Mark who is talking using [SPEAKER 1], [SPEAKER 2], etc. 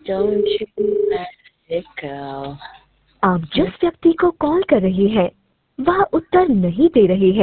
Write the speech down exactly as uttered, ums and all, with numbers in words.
[SPEAKER 1] Don't you let it go.
[SPEAKER 2] आप जिस व्यक्ति को कॉल कर रही हैं वह उत्तर नहीं दे रही है।